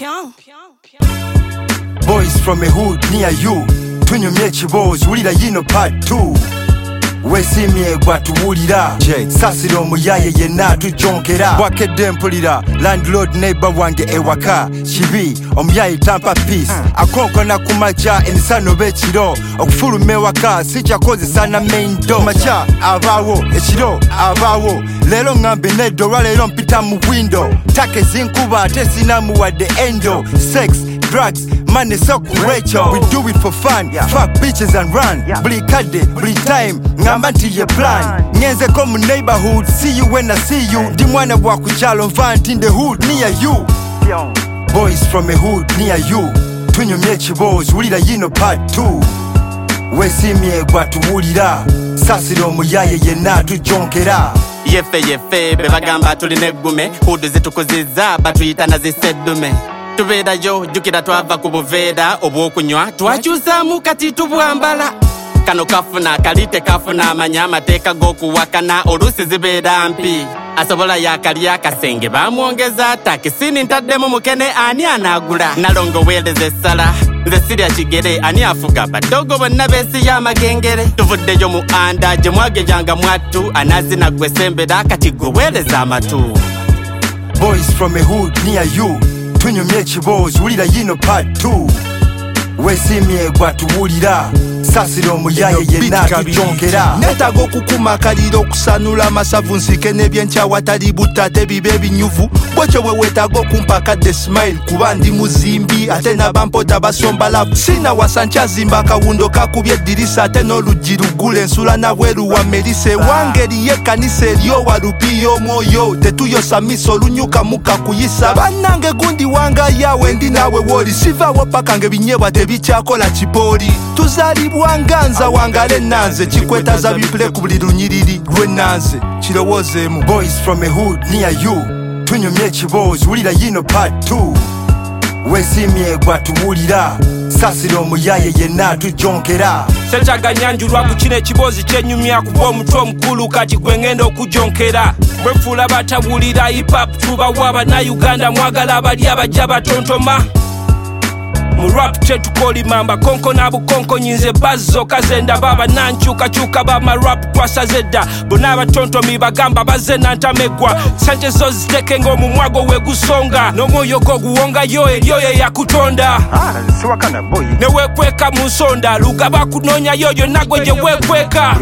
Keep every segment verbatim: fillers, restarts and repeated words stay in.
Boys from a hood near you. Tunyumye chibozi ulira yino part two. Wesimye gwatuwulira sasira omuyaye yenna tujonkera bwakedde mpulira landlord neighbor wange ewaka kibi omuyaye tampa peace akonkona ku makya emisano b'ekiro okufuluma ewaka sikyakozesa na main door makya abaawo ekiro abaawo leero ngambe neddo olwaleero mpita mu window take zinkuba ate sinamuwadde endo sex drugs, money so Rachel. We do it for fun, yeah. Fuck bitches and run. Yeah. Bli kade, bli time, ngamba nti ye plan. Nyenze komu neighborhood, see you when I see you. Di mwana wa kuchalo mvant in the hood near you. Boys from a hood near you. Tunyumye chibozi ulira yino part two. Wesimye gwatuwulira sasira omuyaye yenna tujonkera. Yefe yefe bebagamba tuline gume hudu zitukuziza batuyita na zisedume. Tubeda yo jukira twava ku buveera obw'okunywa twakyusamu kati tubwambala kano kafuna kalite kafuna amanya amateeka g'okuwakana oluusi zibeera mpi asobola yakalya akasenge bamwongeza takisini ntaddemu mukene ani anaagula nalongo weereza essala nze sirya kigere ani afuga badogo bonna beesi y'amagengere tuvuddeyo mu anda gye mwagejanga mwattu anazina gwe sembera kati gwe weereza amatu. Boys from a hood near you. Tunyumye chibozi ulira yino part two. Wesimye gwatuwulira sasira omuyaye yenna tujonkera. Netago kukuma kaliro okusanula amasavu nsike n'ebyenkya watali butate bibe ebinyuvu bwekyo bwe wetaaga okumpakadde smile kuba ndi muzimbi ate n'abampota basomba lavu sina wasankya zimba akawundo kakubye eddirisa ate n'oluggi luggula ensula nabweru wa merise wangeri y'ekkanisa eryowa lupiyo omwoyo tetuyosa miso olunyuka muka kuyisa bannange gundi wangayawe ndi naawe wooli sivaawo paka ng'ebinyebwa tebikyakola kipooli tuzaalibwa nganza wangale nanze kikwetaza bipule ku buli lunyiriri lw'ennanze kirowoozeemu. Boys from a hood near you. Tunyumye chibozi ulira yino part two. Wesimye gwatuwulira sasira omuyaye yenna tujonkera. Sekyaganyanjulwa ku kino ekibozi kyenyumya kuba omutwe omukulu kati gwe ngenda okujonkera bwefuula batawulira hip-hop tubawa abannayuganda mwagala abali abajja batontoma mu rap tetukoli mamba konko na bukonko nyinze bazzo kazenda baba nanchuka chuka bama rap kwasazedda bona abatontomi bagamba bazena ntamegwa sante zo ziteke ngo mu mwago wegusonga n'omwoyo go guwonga yo eryoye yakutonda ah siwakana boy ne wekweka mu nsonda lugaba kunonya yoyo nagwe je wekweka.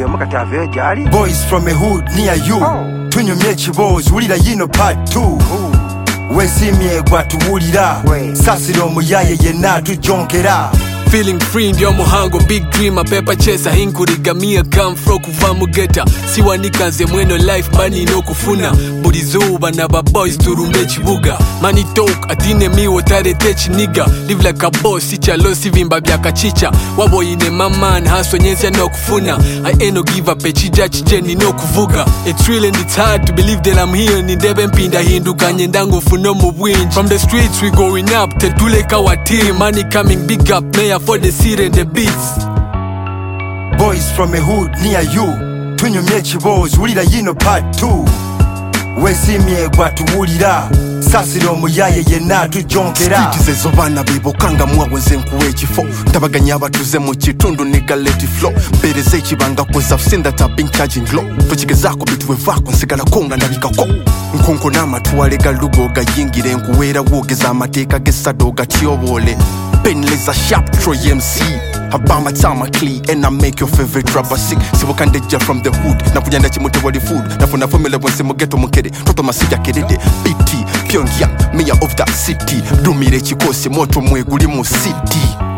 Boys from a hood near you. Oh. Tunyumye chibozi ulira yino part two. Ooh. Wesimye gwatuwulira sasira omuyaye yenna tujonkera. Feeling free ndio muhango big dreamer paper chaser hinkurigamia come from kuva mugeta siwanika nze mweno life bani inokufuna buli zuba na ba boys turumbe kibuga money talk atine miwo tarete chiniga live like a boss ichalo sivimba byakachicha wabo ine maman haso nyensi no kufuna I ain't no give up echija chijeni no kuvuga. It's real and it's hard to believe that I'm here ni ndebe mpinda hinduka nyendango funo mu bwinji from the streets we going up tetuleka wa team money coming big up mayor for the city and the beats. Boys from a hood near you. Tunyumye chibozi ulira yino part two. Wesimye gwatuwulira sasira omuyaye yenna tujonkera. Street zezo bana bibokanga mwawenze nkuwe ekifo tabaganya abatuze mu kitundu ne galeti flow mpereze ekibanga koza sinda tapping charging low tukigezaako bitwe vaako nsigala konga nabikako nkonko n'amatuwale galugo gayingire nkuweera wogeza amateeka g'essado gatyobole Penless a sharp Troy M C Habama Tama Klee and I make your favorite rapper sick. Sibukandeja from the hood nakujanda chimuti wali food nafuna formula wense mugeto mukere toto masija kerede B T Pyongyang mayor of that city dumire chikosi moto mweguli mu city.